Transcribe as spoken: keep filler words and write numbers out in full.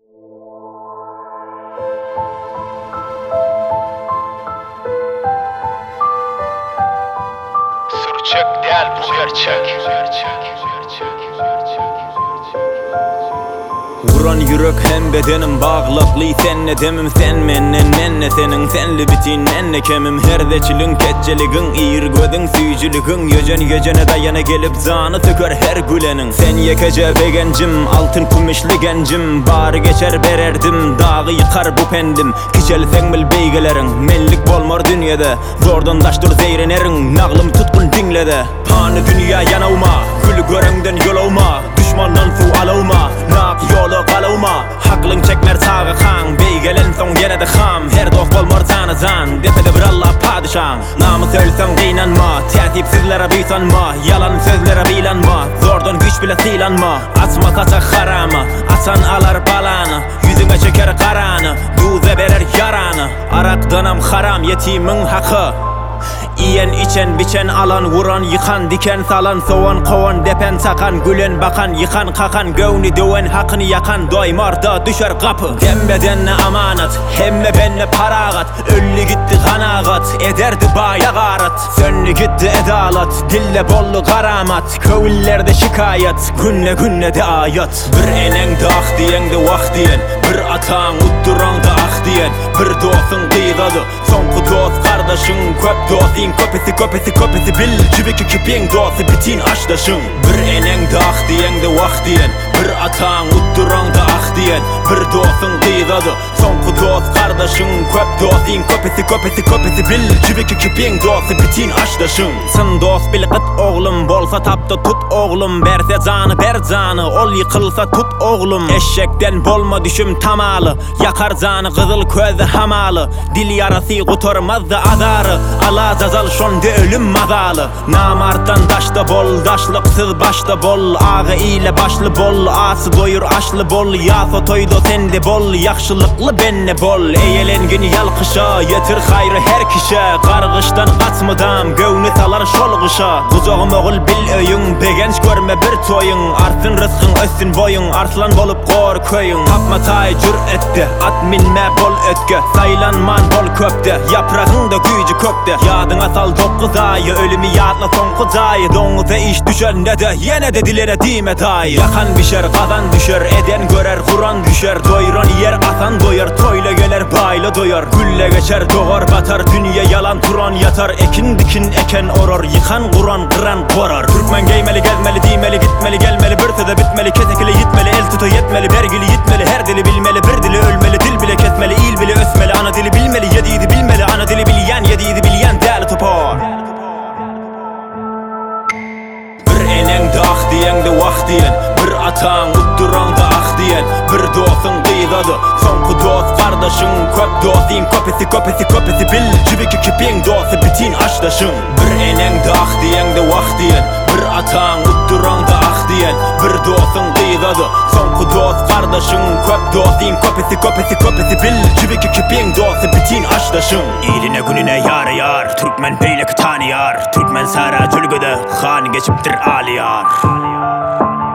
Sürçek değil bu gerçek. Vuran yürek hem bedenim bağlaklı senle demim sen menden nenne senin senli bitin nenne kemim herdeçilin ketçeligin iyir gözün süyücülügün yöcen yöcene dayana gelip zanı tökör her gülenin sen yekece begencim altın kumişli gencim bari geçer bererdim dağı yıkar bu pendim kiçelsen bil beygelerin mellik bolmor dünyada zordan daştur zeyrenerin nağlım tutkun dinlede panı dünya yanavma gül görenden yolavma düşmandan su alavma nak yolu kalavma haklın çekmer sağı kan beygelen son yine de ham her dost bolmor sana zan depede bir Allah padişan namı söylsen kıynanma tertipsizlere büysanma yalan sözlere bilanma zordan güç bile silanma asma kaçak haramı asan alar balanı yüzüme çeker karanı duze verer yaranı arak danam haram yetimin hakkı İyen içen biçen alan vuran yıkan diken salan soğan kovan depen sakan gülen bakan yıkan kakan gövni döven hakkını yakan doymarda düşer kapı dem bedenle amanat hemme benle paragat öllü gitti kanagat ederdi baya garat sönlü gitti edalat dille bollu karamat kövüllerde şikayet günle günle de ayat bir enen de ah diyen de vah diyen bir atan utturan da ah diyen bir dostun kıygadı sonku dost kardeşin köp dostin köpesi köpesi köpesi bil cibiki kipin dostu bitin aşdaşın bir enen de ah diyen de vah diyen bir atan utturan da ah diyen bir dostun kıygadı sonku dost kardeşin köp dostin köpesi köpesi köpesi bil cibiki kipin dostu bitin aşdaşın sın dost bil kıt oğlum bolsa tapta tut oğlum berse canı ber canı ol yıkılsa tut oğlum eşekten bolma düşüm tamalı yakar canı kızıl közü hamalı dil yarası kuturmaz da azarı ala zazal şonde ölüm mazalı namarttan daşta bol daşlıksız başta bol ağı ile başlı bol ası doyur aşlı bol ya fotoydo sende bol yakşılıklı benne bol eyelengin yalkışa yetir hayrı her kişe kargıştan kaçmıdam gövni salar şolgışa kuzağım oğul bil öyün begenç görme bir toyun arsın rızkın össün boyun arslan bolup kor köyün tapma tay cür etti at minme bol ötke saylanman bol köpte yaprağın da gücü kökte yadına sal dokuz ayı ölümü yadla son kuzayı donuza iş düşer ne de yine de dilere dime dayı yakan bişer kazan düşer eden görer kuran düşer doyuran yer atan doyar toyla gelir bayla doyar gülle geçer doğar batar dünya yalan turan yatar ekin dikin eken oror yıkan kuran kıran korar Türkmen geymeli gezmeli dimeli gitmeli gelmeli bir de bitmeli ketekili yitmeli el tutu yetmeli bergili yitmeli her dili bilmeli bir dili ölmeli dil bile kesmeli il bile ösmeli ana dili bilmeli yediydi bilmeli ana dili bilyen yediydi bilyen değerli topar bir enen de ah diyen de vah diyen bir atan utturan da ah diyen bir dostun kıygadı sonku dost kardeşin köp dostin köpesi köpesi köpesi bil cibiki kipin dostu bitin aşdaşın bir enen de ah diyen de vah diyen bir atan utturan da ah diyen bir dostun kıygadı sonku dost kardeşin köp dostin köpesi köpesi köpesi bil cibiki kipin dostu bitin aşdaşın İline gününe yar yar Türkmen beylek tanıyar Türkmen sara cülgüde han geçiptir aliyar